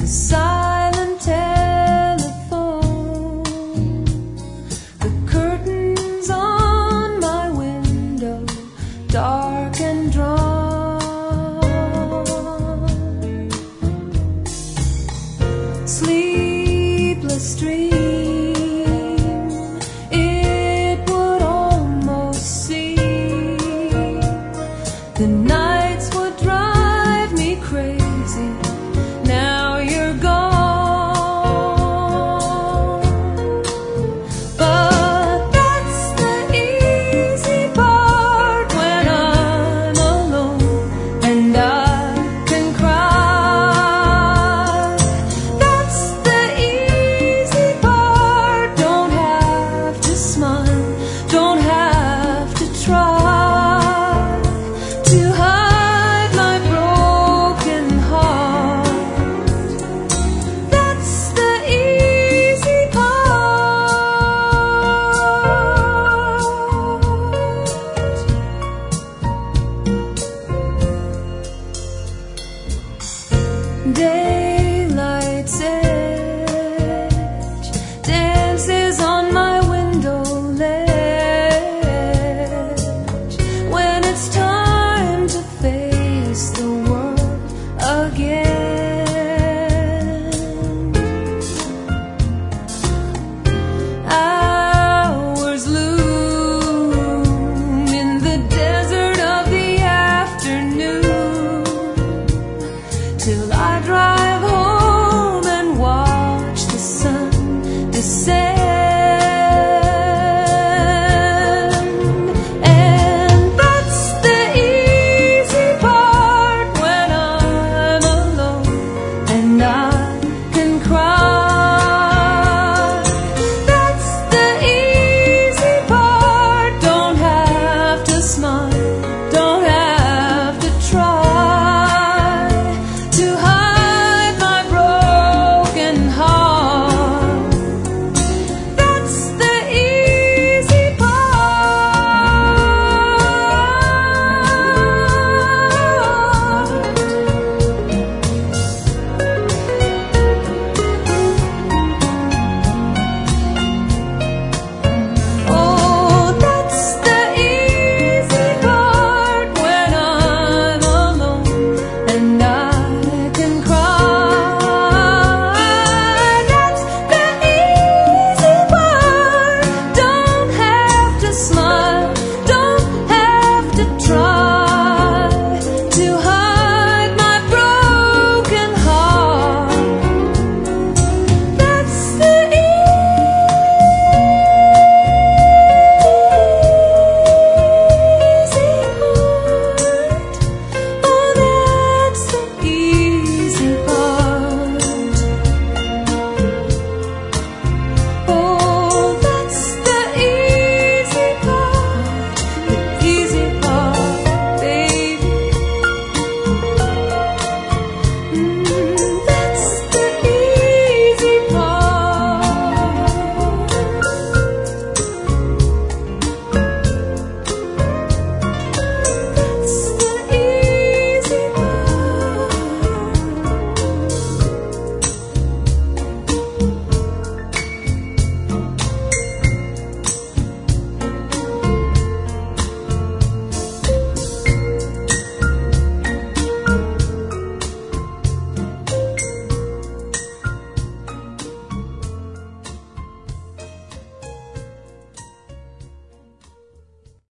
the silent telephone, the curtains on my window, dark and drawn, sleepless dream. The nights would drive me crazy. Now you're gone. But that's the easy part when I'm alone and I can cry. That's the easy part. Don't have to smile, don't have to try to hide my broken heart. That's the easy part. Daylight's edge dances on my window ledge when it's time to face the world again. Hours loom in the desert of the afternoon till I drive home and watch the sun descend. And that's the easy part when I'm alone and I